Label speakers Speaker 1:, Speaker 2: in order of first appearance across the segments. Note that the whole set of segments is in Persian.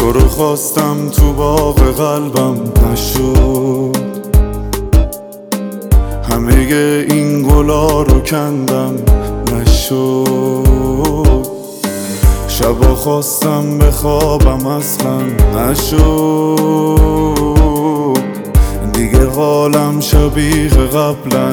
Speaker 1: تو رو خواستم تو باغ قلبم نشد، همه این گلا رو کندم نشد، شبا خواستم بخوابم اصلا نشد، دیگه حالم شبیه قبلا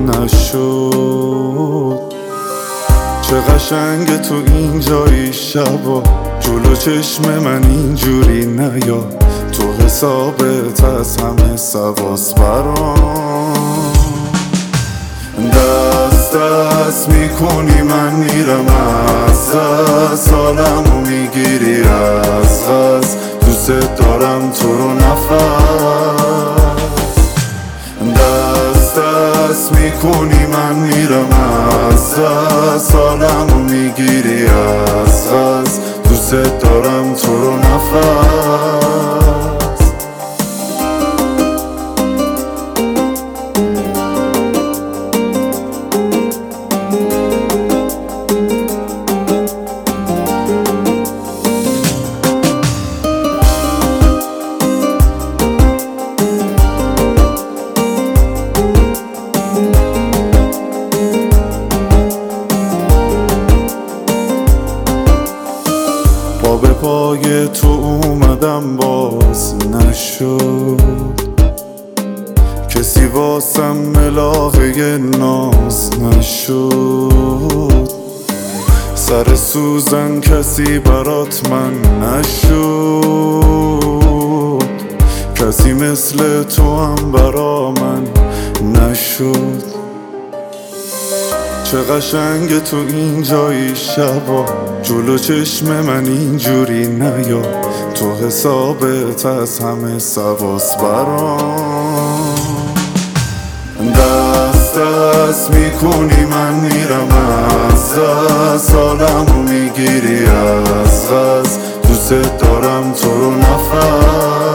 Speaker 1: نشد. چه قشنگه تو این جایی شبا، جلو چشم من اینجوری نیا، تو حسابت از همه سواس برام. دست دست میکنی من میرم از دست، حالمو میگیری از غز، دوست دارم تو رو نفس. دست دست میکنی من میرم از دست، حالمو میگیری از غز، دوست دارم تو رو نفس. پا به پای تو اومدم باز نشد، کسی واسم ملاقه ناز نشد، سر سوزن کسی برات من نشد، کسی مثل تو هم برا من نشد. چه قشنگه تو این جایی شبا، جلو چشم من اینجوری نیا، تو حسابت از همه سواس برام. دست دست میکنی من میرم از دست، حالمو میگیری از غز، دوست دارم تو رو نفس.